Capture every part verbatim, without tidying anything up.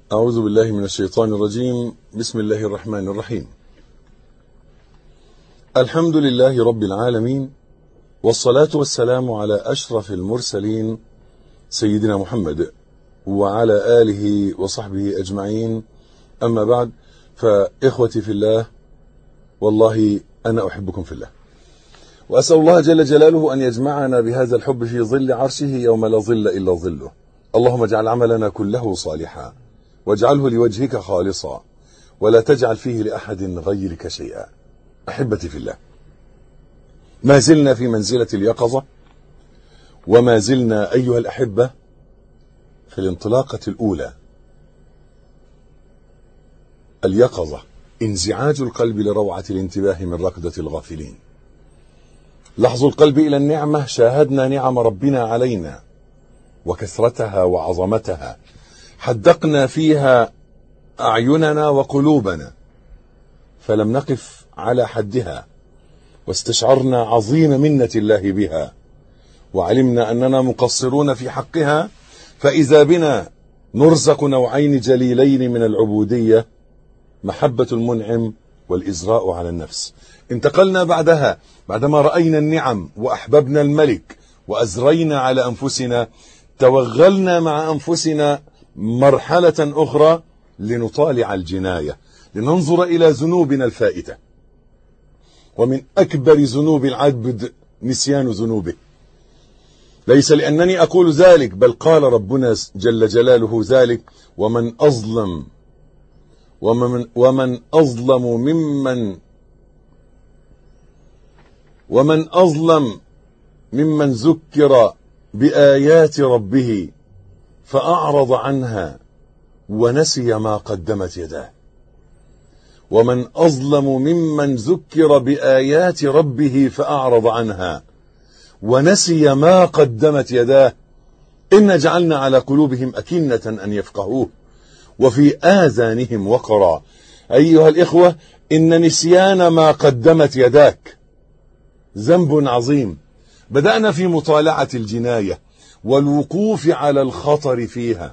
أعوذ بالله من الشيطان الرجيم. بسم الله الرحمن الرحيم. الحمد لله رب العالمين، والصلاة والسلام على أشرف المرسلين سيدنا محمد وعلى آله وصحبه أجمعين. أما بعد، فإخوتي في الله، والله أنا أحبكم في الله، وأسأل الله جل جلاله أن يجمعنا بهذا الحب في ظل عرشه يوم لا ظل إلا ظله. اللهم اجعل عملنا كله صالحا، واجعله لوجهك خالصا، ولا تجعل فيه لأحد غيرك شيئا. أحبتي في الله، ما زلنا في منزلة اليقظة، وما زلنا أيها الأحبة في الانطلاقة الأولى. اليقظة انزعاج القلب لروعة الانتباه من ركضة الغافلين. لحظ القلب إلى النعمة، شاهدنا نعم ربنا علينا وكثرتها وعظمتها، حدقنا فيها أعيننا وقلوبنا فلم نقف على حدها، واستشعرنا عظيم منة الله بها، وعلمنا أننا مقصرون في حقها، فإذا بنا نرزق نوعين جليلين من العبودية: محبة المنعم والإزراء على النفس. انتقلنا بعدها، بعدما رأينا النعم وأحببنا الملك وأزرينا على أنفسنا، توغلنا مع أنفسنا مرحلة أخرى لنطالع الجناية، لننظر إلى ذنوبنا الفائتة. ومن أكبر ذنوب العبد نسيان ذنوبه، ليس لأنني أقول ذلك، بل قال ربنا جل جلاله ذلك: ومن أظلم ومن, ومن أظلم ممن ومن أظلم ممن ذكر بآيات ربه فأعرض عنها ونسي ما قدمت يداه. ومن أظلم ممن ذكر بآيات ربه فأعرض عنها ونسي ما قدمت يداه. إن جعلنا على قلوبهم أكنة أن يفقهوه وفي آذانهم وقرا. أيها الإخوة، إن نسيان ما قدمت يداك ذنب عظيم. بدأنا في مطالعة الجناية والوقوف على الخطر فيها.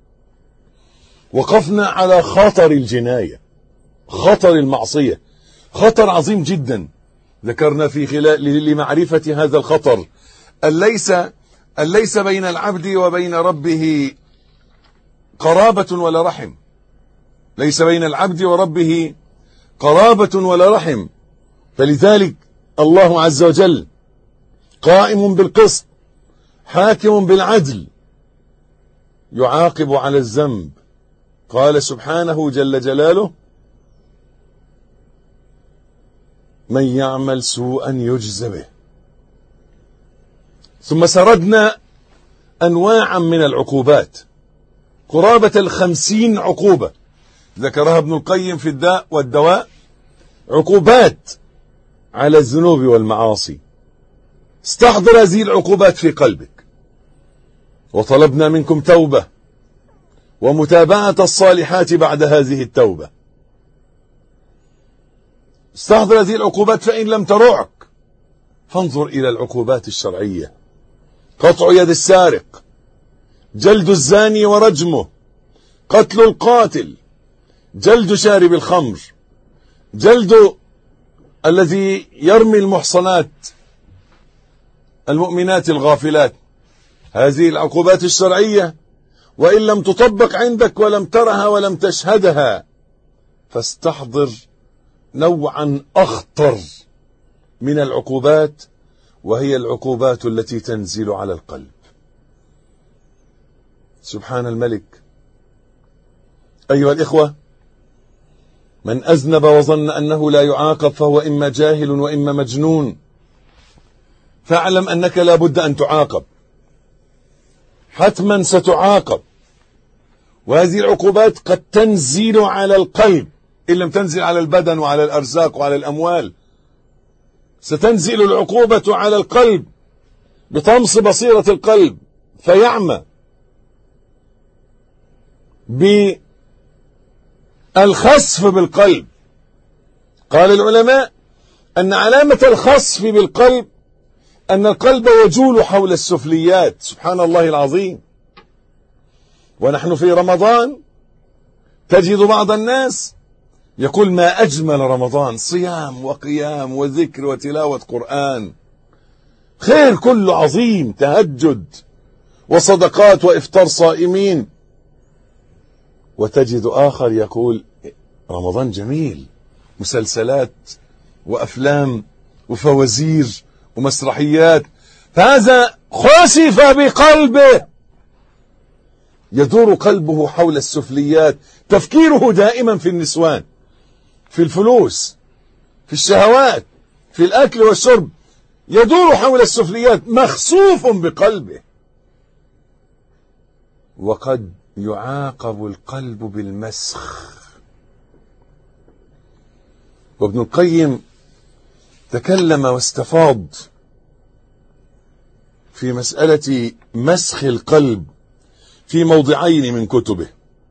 وقفنا على خطر الجناية، خطر المعصية، خطر عظيم جدا. ذكرنا في خلال لمعرفة هذا الخطر أن ليس أن ليس بين العبد وبين ربه قرابة ولا رحم، ليس بين العبد وربه قرابة ولا رحم. فلذلك الله عز وجل قائم بالقسط، حاكم بالعدل، يعاقب على الذنب. قال سبحانه جل جلاله: من يعمل سوءا يجز به. ثم سردنا أنواعا من العقوبات، قرابة الخمسين عقوبة ذكرها ابن القيم في الداء والدواء، عقوبات على الذنوب والمعاصي. استحضر هذه العقوبات في قلبك، وطلبنا منكم توبة ومتابعة الصالحات بعد هذه التوبة. استحضر هذه العقوبات، فإن لم ترعك فانظر إلى العقوبات الشرعية: قطع يد السارق، جلد الزاني ورجمه، قتل القاتل، جلد شارب الخمر، جلد الذي يرمي المحصنات المؤمنات الغافلات. هذه العقوبات الشرعية، وإن لم تطبق عندك ولم ترها ولم تشهدها، فاستحضر نوعا أخطر من العقوبات، وهي العقوبات التي تنزل على القلب. سبحان الملك. أيها الإخوة، من أذنب وظن أنه لا يعاقب فهو إما جاهل وإما مجنون. فاعلم أنك لا بد أن تعاقب، حتما ستعاقب. وهذه العقوبات قد تنزل على القلب، إن لم تنزل على البدن وعلى الأرزاق وعلى الأموال، ستنزل العقوبة على القلب بطمس بصيرة القلب فيعمى، بالخسف بالقلب. قال العلماء أن علامة الخسف بالقلب أن القلب يجول حول السفليات. سبحان الله العظيم. ونحن في رمضان تجد بعض الناس يقول ما أجمل رمضان، صيام وقيام وذكر وتلاوة قرآن، خير كله عظيم، تهجد وصدقات وإفطار صائمين. وتجد آخر يقول رمضان جميل، مسلسلات وأفلام وفوازير ومسرحيات. فهذا خسف بقلبه، يدور قلبه حول السفليات، تفكيره دائما في النسوان، في الفلوس، في الشهوات، في الأكل والشرب، يدور حول السفليات، مخسوف بقلبه. وقد يعاقب القلب بالمسخ. وابن القيم تكلم واستفاض في مسألة مسخ القلب في موضعين من كتبه.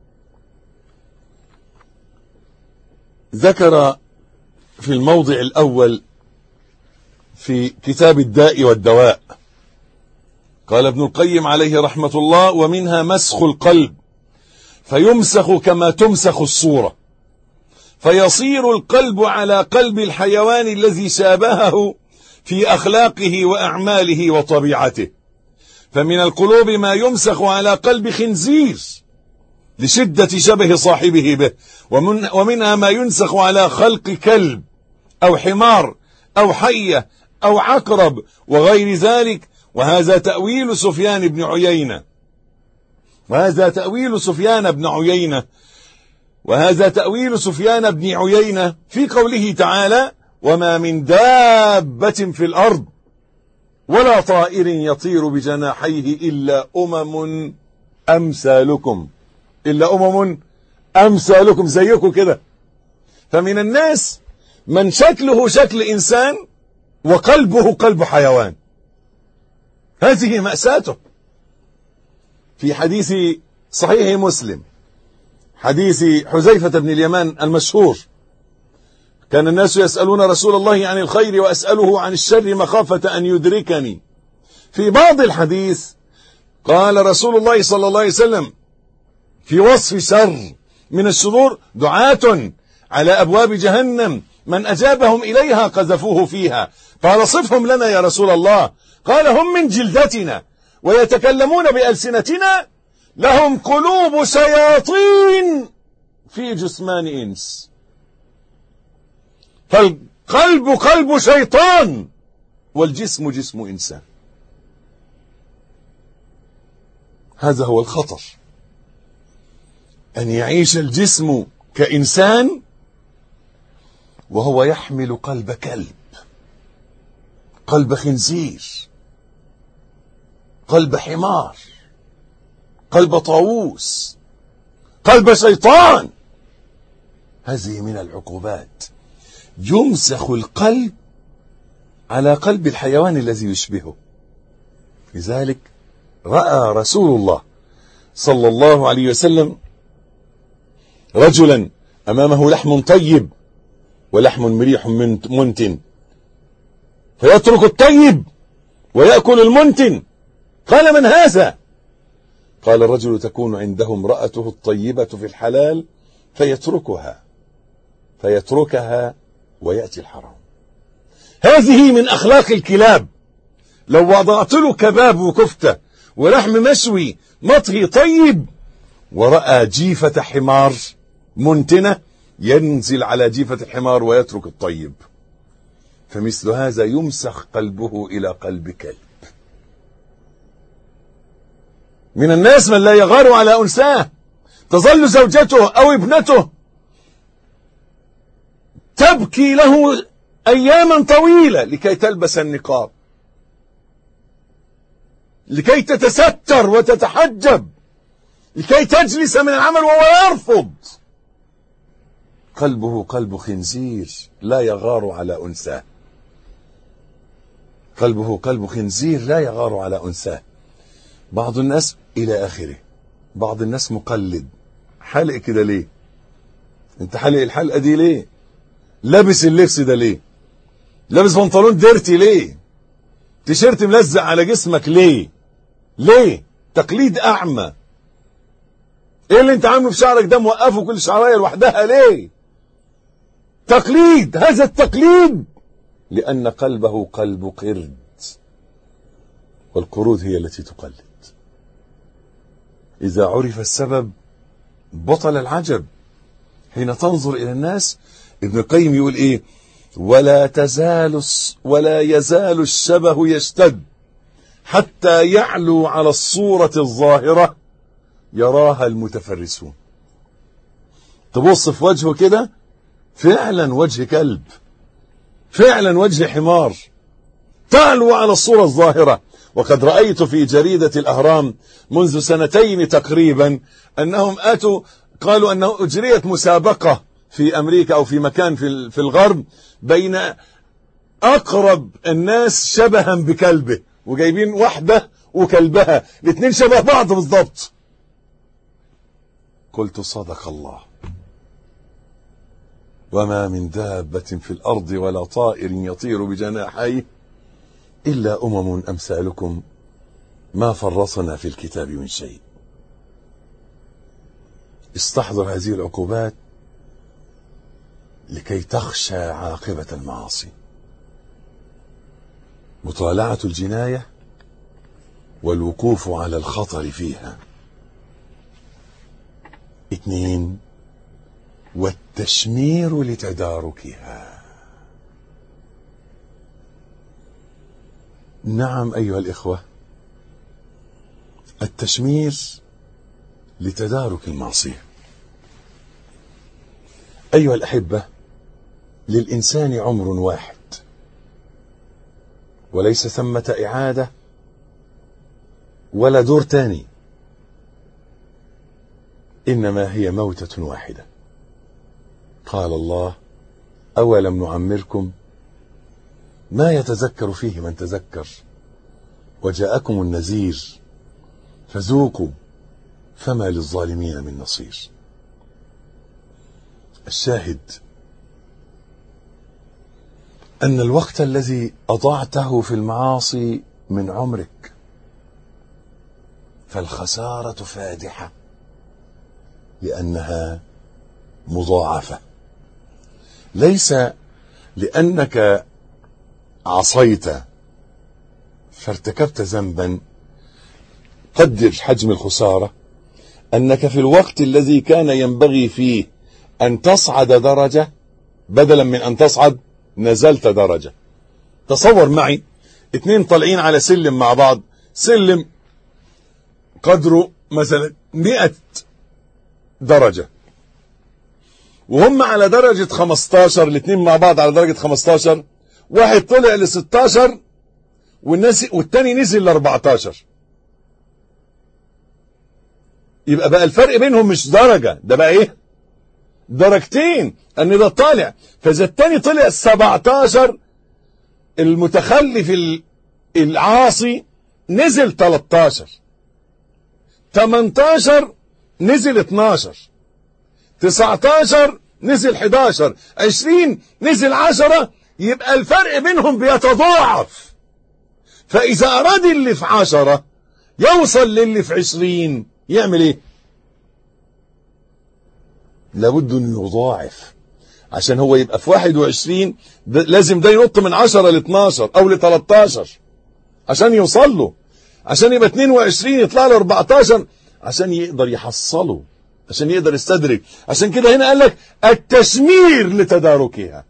ذكر في الموضع الأول في كتاب الداء والدواء، قال ابن القيم عليه رحمة الله: ومنها مسخ القلب، فيمسخ كما تمسخ الصورة، فيصير القلب على قلب الحيوان الذي شابهه في أخلاقه وأعماله وطبيعته. فمن القلوب ما يمسخ على قلب خنزير لشدة شبه صاحبه به، ومن ومنها ما ينسخ على خلق كلب أو حمار أو حية أو عقرب وغير ذلك. وهذا تأويل سفيان بن عيينة وهذا تأويل سفيان بن عيينة وهذا تأويل سفيان بن عيينة في قوله تعالى: وما من دابة في الأرض ولا طائر يطير بجناحيه إلا أمم أمثالكم إلا أمم أمثالكم زيكم كده. فمن الناس من شكله شكل إنسان وقلبه قلب حيوان، هذه مأساته. في حديث صحيح مسلم، حديث حذيفة بن اليمان المشهور، كان الناس يسألون رسول الله عن الخير وأسأله عن الشر مخافة أن يدركني. في بعض الحديث قال رسول الله صلى الله عليه وسلم في وصف شر من الشرور: دعاة على أبواب جهنم من أجابهم إليها قذفوه فيها. قال: صفهم لنا يا رسول الله. قال: هم من جلدتنا ويتكلمون بألسنتنا، لهم قلوب شياطين في جثمان إنس. فالقلب قلب شيطان والجسم جسم إنسان. هذا هو الخطر، أن يعيش الجسم كإنسان وهو يحمل قلب كلب، قلب خنزير، قلب حمار، قلب طاووس، قلب شيطان. هذه من العقوبات. يمسخ القلب على قلب الحيوان الذي يشبهه. لذلك رأى رسول الله صلى الله عليه وسلم رجلا أمامه لحم طيب ولحم مريح منتن، فيترك الطيب ويأكل المنتن. قال: من هذا؟ قال: الرجل تكون عنده امرأته الطيبة في الحلال فيتركها فيتركها ويأتي الحرام. هذه من أخلاق الكلاب. لو وضعت له كباب وكفتة ولحم مشوي مطهي طيب ورأى جيفة حمار منتنة، ينزل على جيفة الحمار ويترك الطيب. فمثل هذا يمسخ قلبه إلى قلب كلب. من الناس من لا يغار على أنثاه، تظل زوجته أو ابنته تبكي له أياما طويلة لكي تلبس النقاب، لكي تتستر وتتحجب، لكي تجلس من العمل وهو يرفض. قلبه قلب خنزير لا يغار على أنثاه. قلبه قلب خنزير لا يغار على أنثاه. بعض الناس إلى آخره. بعض الناس مقلد. حلق كده ليه؟ انت حلق الحلقة دي ليه؟ لابس اللبس ده ليه؟ لابس بنطلون ديرتي ليه؟ تيشيرت ملزق على جسمك ليه؟ ليه؟ تقليد أعمى. ايه اللي انت عامله في شعرك ده موقفه كل شعرايه لوحدها ليه؟ تقليد. هذا التقليد لأن قلبه قلب قرد، والقرود هي التي تقلد. إذا عرف السبب بطل العجب. حين تنظر إلى الناس، ابن القيم يقول إيه؟ ولا تزال ولا يزال الشبه يشتد حتى يعلو على الصورة الظاهرة يراها المتفرسون. تبص في وجهه كده فعلا وجه كلب، فعلا وجه حمار، تعلو على الصورة الظاهرة. وقد رأيت في جريدة الأهرام منذ سنتين تقريبا أنهم أتوا قالوا أنه أجريت مسابقة في أمريكا أو في مكان في في الغرب بين أقرب الناس شبها بكلبه، وجايبين واحدة وكلبها الاثنين شبه بعض بالضبط. قلت صدق الله. وما من دابة في الأرض ولا طائر يطير بجناحيه إلا أمم أمثالكم ما فرطنا في الكتاب من شيء. استحضر هذه العقوبات لكي تخشى عاقبة المعاصي. مطالعة الجناية والوقوف على الخطر فيها. اثنين، والتشمير لتداركها. نعم أيها الإخوة، التشمير لتدارك المعصية. أيها الأحبة، للإنسان عمر واحد وليس ثمة إعادة ولا دور تاني، إنما هي موتة واحدة. قال الله: أولم نعمركم ما يتذكر فيه من تذكر وجاءكم النذير فذوقوا فما للظالمين من نصير. الشاهد أن الوقت الذي أضعته في المعاصي من عمرك فالخسارة فادحة، لأنها مضاعفة. ليس لأنك عصيت فارتكبت ذنبا. قدر حجم الخسارة أنك في الوقت الذي كان ينبغي فيه أن تصعد درجة، بدلا من أن تصعد نزلت درجة. تصور معي اتنين طالعين على سلم مع بعض، سلم قدره مثلا مئة درجة، وهم على درجة خمستاشر، الاثنين مع بعض على درجة خمستاشر، واحد طلع ل ستاشر والناس والتاني نزل ل اربعتاشر. يبقى بقى الفرق بينهم مش درجة، ده بقى ايه؟ درجتين، ان ده طالع. فاذا التاني طلع سبعتاشر، المتخلف العاصي نزل تلتاشر، تمنتاشر نزل اتناشر، تسعتاشر نزل حداشر، عشرين نزل عشرة. يبقى الفرق بينهم بيتضاعف. فإذا أراد اللي في عشرة يوصل للي في عشرين يعمل ايه؟ لابد انه يضاعف. عشان هو يبقى في واحد وعشرين لازم ده ينط من عشرة ل اتناشر او ل تلتاشر عشان يوصل له، عشان يبقى اتنين وعشرين يطلع له اربعتاشر عشان يقدر يحصله، عشان يقدر يستدرك. عشان كده هنا قال لك التشمير لتداركها.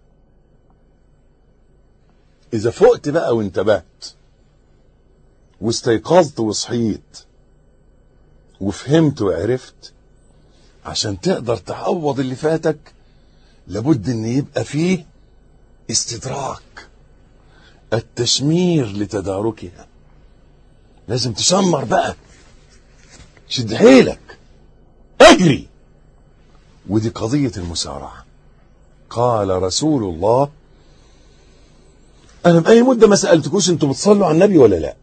إذا فقت بقى وانتبهت واستيقظت وصحيت وفهمت وعرفت، عشان تقدر تعوض اللي فاتك لابد ان يبقى فيه استدراك. التشمير لتداركها. لازم تشمر بقى، شد حيلك، اجري. ودي قضية المسارعة. قال رسول الله: انا بأي مدة ما سألتكوش انتوا بتصلوا على النبي ولا لا؟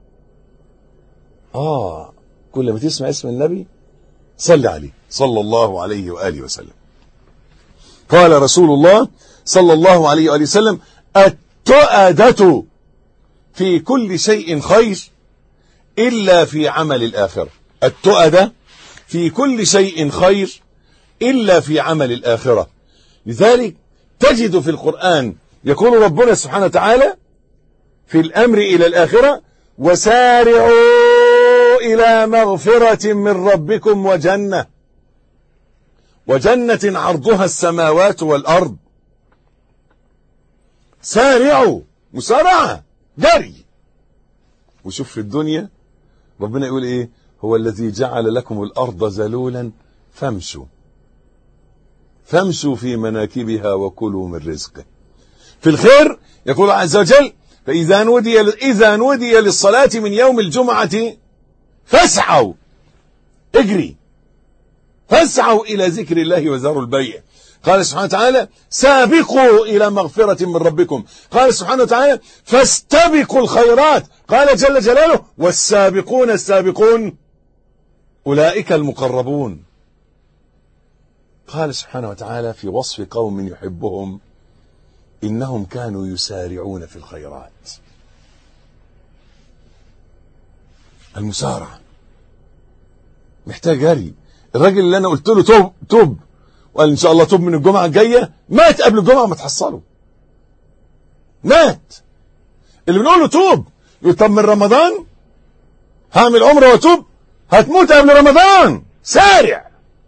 اه كل ما تسمع اسم النبي صلي عليه صلى الله عليه وآله وسلم. قال رسول الله صلى الله عليه وآله وسلم: التؤدة في كل شيء خير إلا في عمل الآخرة. التؤدة في كل شيء خير إلا في عمل الآخرة. لذلك تجد في القرآن يقول ربنا سبحانه وتعالى في الأمر إلى الآخرة: وسارعوا إلى مغفرة من ربكم وجنة وجنة عرضها السماوات والأرض. سارعوا، مسارعة، جري. وشوف في الدنيا ربنا يقول ايه: هو الذي جعل لكم الأرض ذلولا فامشوا فامشوا في مناكبها وكلوا من رزقه. في الخير يقول عز وجل: فإذا نودي إذا نودي للصلاة من يوم الجمعة فاسعوا، اجري، فاسعوا إلى ذكر الله وذروا البيع. قال سبحانه وتعالى: سابقوا إلى مغفرة من ربكم. قال سبحانه وتعالى: فاستبقوا الخيرات. قال جل جلاله: والسابقون السابقون أولئك المقربون. قال سبحانه وتعالى في وصف قوم يحبهم: إنهم كانوا يسارعون في الخيرات. المسارعة محتاج جري. الراجل اللي أنا قلت له توب توب وقال إن شاء الله توب من الجمعة الجاية، مات قبل الجمعة ما تحصله، مات. اللي بنقول له توب يقول: طب من رمضان هعمل عمره واتوب، هتموت قبل رمضان، سارع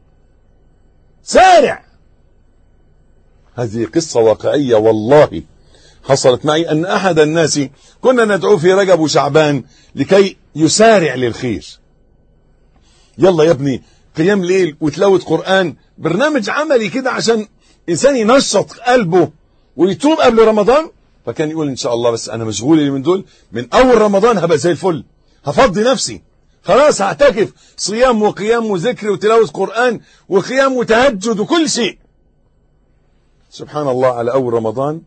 سارع. هذه قصة واقعية والله حصلت معي، أن أحد الناس كنا ندعوه في رجب وشعبان لكي يسارع للخير. يلا يا ابني قيام ليل وتلاوة قرآن، برنامج عملي كده عشان إنسان ينشط قلبه ويتوب قبل رمضان. فكان يقول: إن شاء الله بس أنا مشغول اللي من دول، من أول رمضان هبقى زي الفل، هفضي نفسي، خلاص هعتكف صيام وقيام وذكر وتلاوة قرآن وقيام وتهجد وكل شيء. سبحان الله، على أول رمضان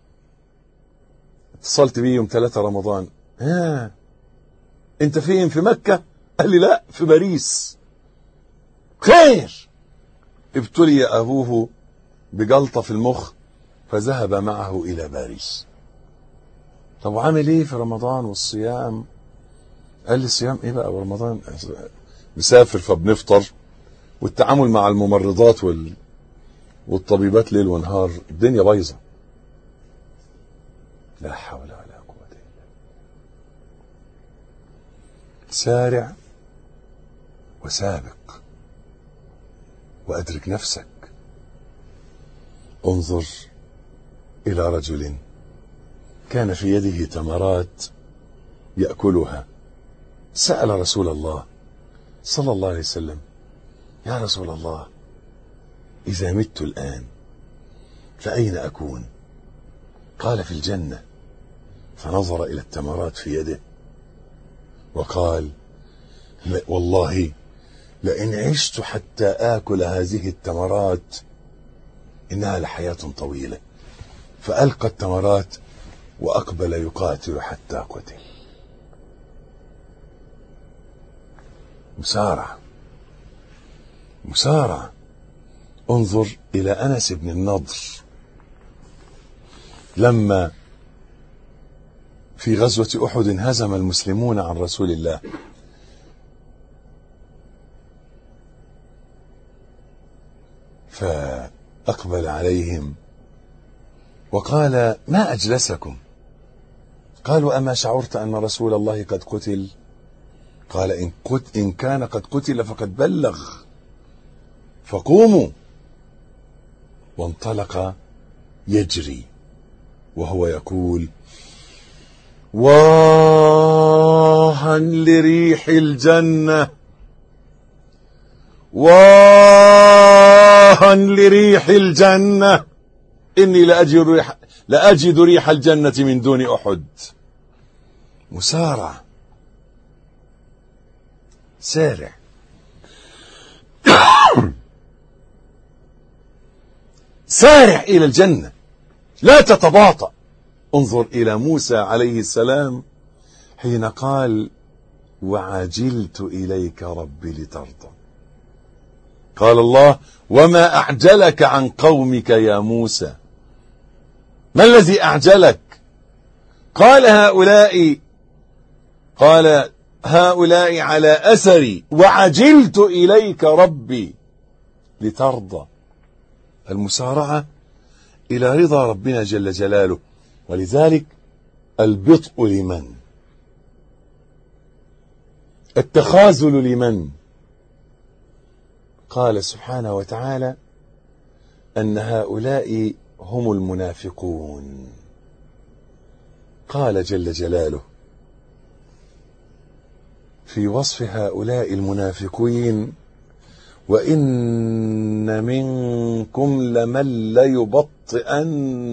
اتصلت بيه يوم ثلاثة رمضان: ها أنت فين؟ في مكة؟ قال لي: لا، في باريس. خير. ابتلي أبوه بجلطة في المخ فذهب معه إلى باريس. طب وعامل إيه في رمضان والصيام؟ قال لي: الصيام إيه بقى ورمضان؟ مسافر فبنفطر، والتعامل مع الممرضات وال... والطبيبات ليل ونهار، الدنيا بايظة. لا حول ولا قوة إلا بالله. سارع وسابق وأدرك نفسك. انظر إلى رجل كان في يده تمرات يأكلها، سأل رسول الله صلى الله عليه وسلم: يا رسول الله، إذا مت الآن فأين أكون؟ قال: في الجنة. فنظر إلى التمرات في يده وقال: والله لئن عشت حتى آكل هذه التمرات إنها لحياة طويلة. فألقى التمرات وأقبل يقاتل حتى قتل. مسارعة مسارعة. انظر إلى أنس بن النضر لما في غزوة أحد هزم المسلمون عن رسول الله، فأقبل عليهم وقال: ما أجلسكم؟ قالوا: أما شعرت أن رسول الله قد قتل؟ قال: إن, قت إن كان قد قتل فقد بلغ، فقوموا. وانطلق يجري وهو يقول: واها لريح الجنة، واها لريح الجنة، إني لأجد ريح, لأجد ريح الجنة من دون أحد. مسارع، سارع. سارع إلى الجنة، لا تتباطأ. انظر إلى موسى عليه السلام حين قال: وعجلت إليك ربي لترضى. قال الله: وما أعجلك عن قومك يا موسى؟ ما الذي أعجلك؟ قال: هؤلاء قال هؤلاء على أثري وعجلت إليك ربي لترضى. المسارعة إلى رضا ربنا جل جلاله. ولذلك البطء لمن؟ التخاذل لمن؟ قال سبحانه وتعالى أن هؤلاء هم المنافقون. قال جل جلاله في وصف هؤلاء المنافقين: وإن منكم لمن ليبطئن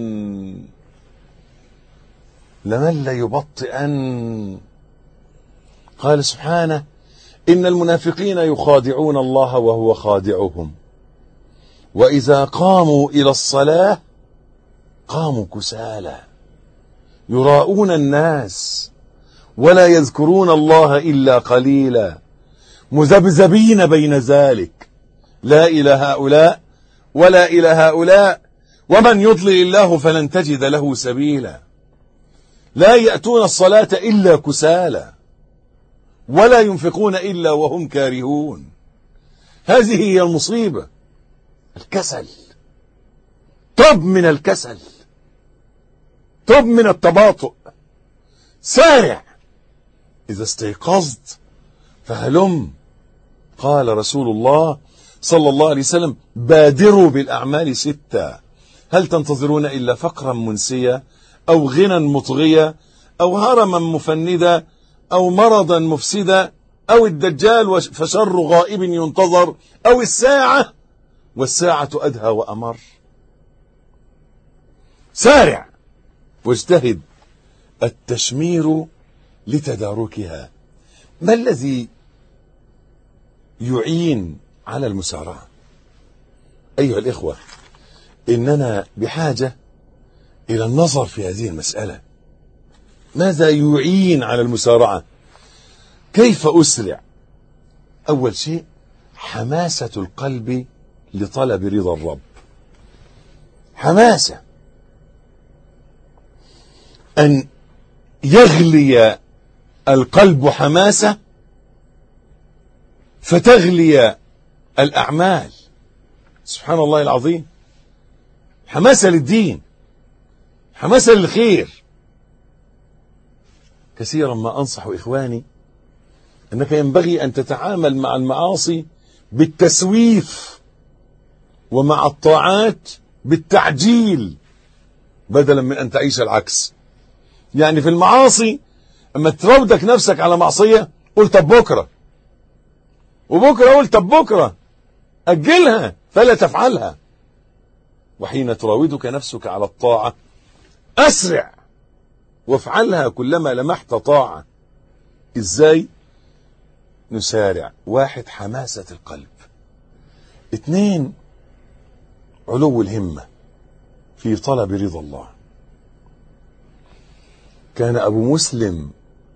لمن ليبطئن قال سبحانه: إن المنافقين يخادعون الله وهو خادعهم، وإذا قاموا إلى الصلاة قاموا كسالى يراءون الناس ولا يذكرون الله إلا قليلا مذبذبين بين ذلك لا إلى هؤلاء ولا إلى هؤلاء ومن يضلل الله فلن تجد له سبيلا. لا يأتون الصلاة إلا كسالى ولا ينفقون إلا وهم كارهون. هذه هي المصيبة، الكسل. تب من الكسل، تب من التباطؤ، سارع. إذا استيقظت فهلم. قال رسول الله صلى الله عليه وسلم: بادروا بالأعمال ستة، هل تنتظرون إلا فقرا منسيا أو غنى مطغيا أو هرما مفندا أو مرضا مفسدا أو الدجال فشر غائب ينتظر أو الساعة والساعة أدهى وأمر. سارع واجتهد. التشمير لتداركها. ما الذي يعين على المسارعة؟ أيها الإخوة، إننا بحاجة إلى النظر في هذه المسألة. ماذا يعين على المسارعة؟ كيف أسرع؟ أول شيء حماسة القلب لطلب رضا الرب. حماسة، أن يغلي القلب حماسة فتغلي الأعمال. سبحان الله العظيم. حماسة للدين، حماسة للخير. كثيرا ما أنصح إخواني أنك ينبغي أن تتعامل مع المعاصي بالتسويف ومع الطاعات بالتعجيل بدلا من أن تعيش العكس. يعني في المعاصي اما تراودك نفسك على معصية قل طب بكرة، وبكرة قل طب بكرة، أجلها فلا تفعلها. وحين تراودك نفسك على الطاعة أسرع وافعلها كلما لمحت طاعة. إزاي نسارع؟ واحد، حماسة القلب. اثنين، علو الهمة في طلب رضا الله. كان أبو مسلم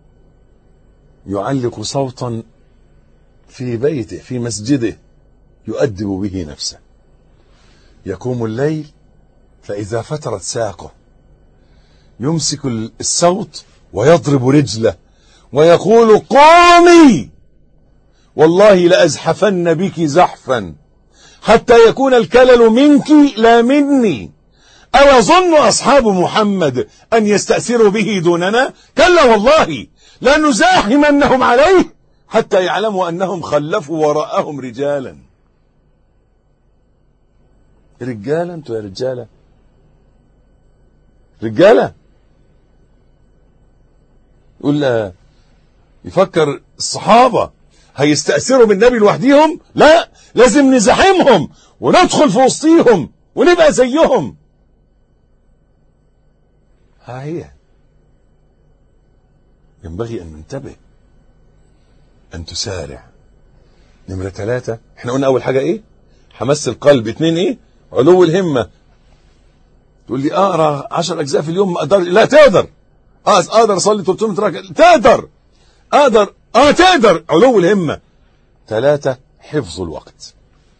يعلق صوتا في بيته في مسجده يؤدب به نفسه. يقوم الليل فإذا فترت ساقه يمسك الصوت ويضرب رجله ويقول: قومي والله لأزحفن بك زحفا حتى يكون الكلل منك لا مني. أو ظن أصحاب محمد أن يستأثروا به دوننا؟ كلا والله لنزاحمنهم عليه حتى يعلموا أنهم خلفوا وراءهم رجالا. رجالا انتوا يا رجالة، رجالة. يقول يفكر الصحابة هيستأثروا بالنبي لوحديهم؟ لا، لازم نزاحمهم وندخل في وسطيهم ونبقى زيهم. ها هي ينبغي أن ننتبه، أن تسارع. نمرة ثلاثة، احنا قلنا أول حاجة إيه؟ حماسة القلب. اتنين إيه؟ علو الهمة. تقول لي أقرأ عشر أجزاء في اليوم ما أقدر. لا، تقدر. آه أقدر أصلي ثلاثمية ركعة. تقدر. أقدر. آه تقدر. علو الهمة. ثلاثة، حفظ الوقت.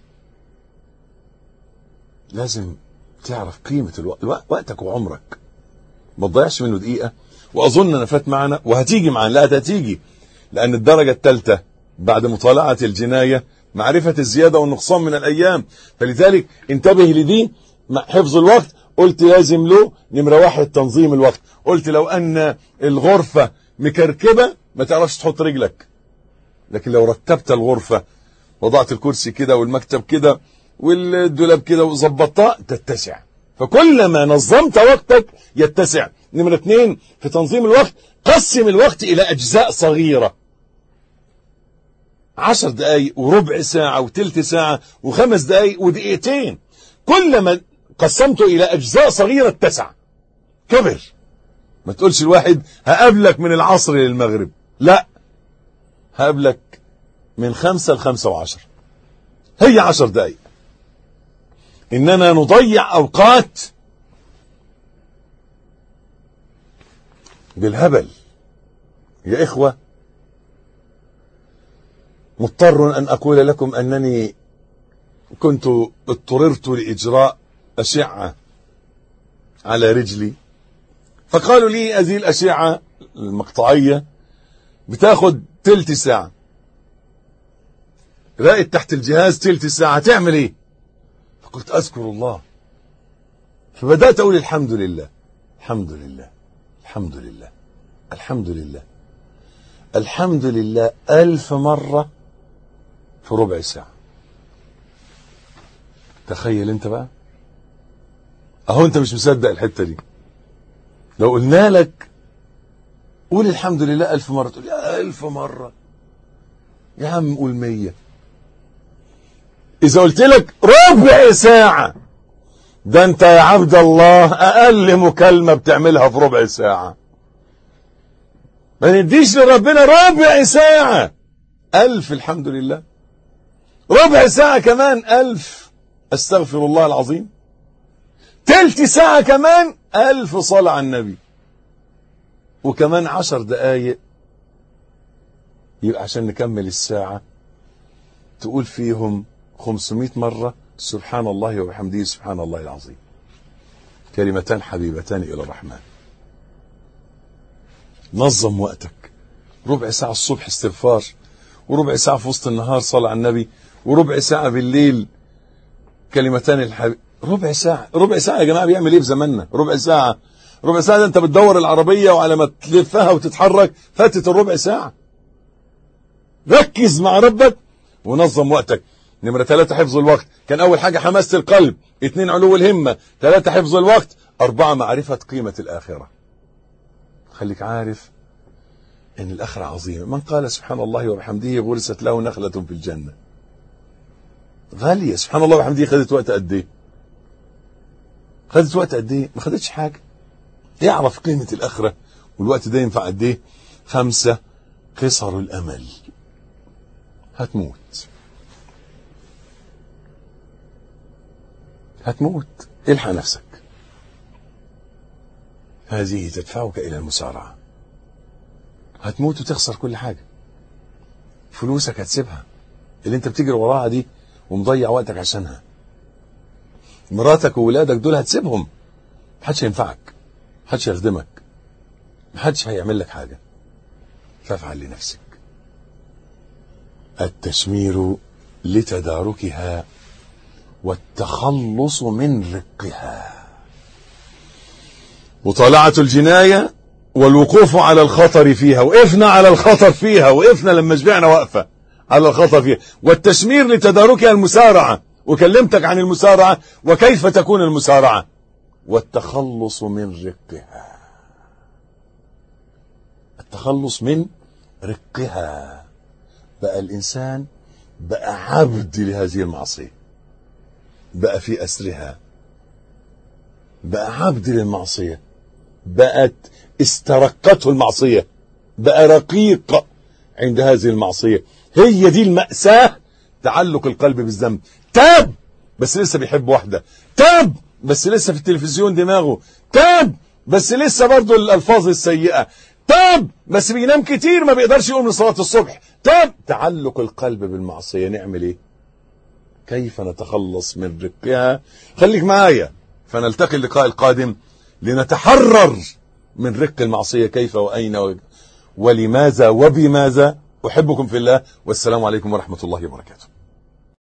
لازم تعرف قيمة الوقت، وقتك وعمرك ما تضيعش منه دقيقة. وأظن أنا فات معنا وهتيجي معنا. لا هتيجي لأن الدرجة الثالثة بعد مطالعة الجناية معرفة الزيادة والنقصان من الأيام، فلذلك انتبه لدي. حفظ الوقت قلت لازم له نمرة واحد تنظيم الوقت. قلت لو أن الغرفة مكركبة ما تعرفش تحط رجلك، لكن لو رتبت الغرفة وضعت الكرسي كده والمكتب كده والدولاب كده وظبطتها تتسع. فكلما نظمت وقتك يتسع. نمرة اثنين في تنظيم الوقت، قسم الوقت إلى أجزاء صغيرة، عشر دقايق وربع ساعة وتلت ساعة وخمس دقايق ودقيقتين. كلما قسمته إلى أجزاء صغيرة اتسع، كبر. ما تقولش الواحد هقابلك من العصر للمغرب، لا، هقابلك من خمسة لخمسة وعشر، هي عشر دقايق. إننا نضيع أوقات بالهبل. يا إخوة، مضطر أن أقول لكم أنني كنت اضطررت لإجراء أشعة على رجلي، فقالوا لي هذه الأشعة المقطعية بتاخد تلت ساعة. رأيت تحت الجهاز تلت ساعة، تعمل ايه؟ فقلت أذكر الله، فبدأت أقول الحمد لله الحمد لله الحمد لله الحمد لله الحمد لله ألف مرة في ربع ساعة. تخيل انت بقى، اهو انت مش مصدق الحتة دي. لو قلنا لك قول الحمد لله ألف مرة، تقول يا ألف مرة يا عم قول مية. إذا قلت لك ربع ساعة، ده انت يا عبد الله أقل مكالمة بتعملها في ربع ساعة. ما نديش لربنا ربع ساعة ألف الحمد لله، ربع ساعة كمان ألف أستغفر الله العظيم، تلت ساعة كمان ألف صلاة على النبي، وكمان عشر دقايق يبقى عشان نكمل الساعة تقول فيهم خمسمائة مرة سبحان الله وبحمده سبحان الله العظيم، كلمتان حبيبتان إلى الرحمن. نظم وقتك، ربع ساعة الصبح استغفار، وربع ساعة في وسط النهار صلاة على النبي، وربع ساعة بالليل كلمتان الحبيب. ربع ساعة، ربع ساعة يا جماعة بيعمل ايه في زماننا؟ ربع ساعة، ربع ساعة ده انت بتدور العربية وعلى ما تلفها وتتحرك فاتت الربع ساعة. ركز مع ربك ونظم وقتك. نمرة ثلاثة حفظ الوقت، كان أول حاجة حماسة القلب، اثنين علو الهمة، ثلاثة حفظ الوقت، أربعة معرفة قيمة الآخرة. خليك عارف إن الآخرة عظيمة. من قال سبحان الله وبحمده غرست له نخلة في الجنة. غالية سبحان الله وبحمده. خدت وقت قد إيه؟ خدت وقت قد إيه؟ ما خدتش حاجة. يعرف قيمة الآخرة والوقت ده ينفع قد إيه؟ خمسة قصر الأمل. هتموت هتموت الحق نفسك. هذه تدفعك إلى المسارعة. هتموت وتخسر كل حاجة. فلوسك هتسيبها اللي انت بتجري وراها دي ومضيع وقتك عشانها. مراتك وولادك دول هتسيبهم، محدش هينفعك، محدش هيخدمك، محدش هيعمل لك حاجة. فافعل لنفسك. التشمير لتداركها والتخلص من رقها. مطالعة الجناية والوقوف على الخطر فيها. وقفنا على الخطر فيها، وقفنا لما شبعنا وقفة على الخطر فيها. والتشمير لتداركها المسارعة، وكلمتك عن المسارعة وكيف تكون المسارعة. والتخلص من رقها. التخلص من رقها. بقى الإنسان بقى عبد لهذه المعصية، بقى في أسرها، بقى عبد للمعصية، بقت استرقته المعصية، بقى رقيق عند هذه المعصية. هي دي المأساة، تعلق القلب بالذنب. تاب بس لسه بيحب واحدة، تاب بس لسه في التلفزيون دماغه، تاب بس لسه برضه الألفاظ السيئة، تاب بس بينام كتير ما بيقدرش يقوم لصلاة الصبح، تاب. تعلق القلب بالمعصية. نعمل ايه؟ كيف نتخلص من رقها؟ خليك معايا فنلتقي اللقاء القادم لنتحرر من رق المعصية كيف وأين ولماذا وبماذا. أحبكم في الله، والسلام عليكم ورحمة الله وبركاته.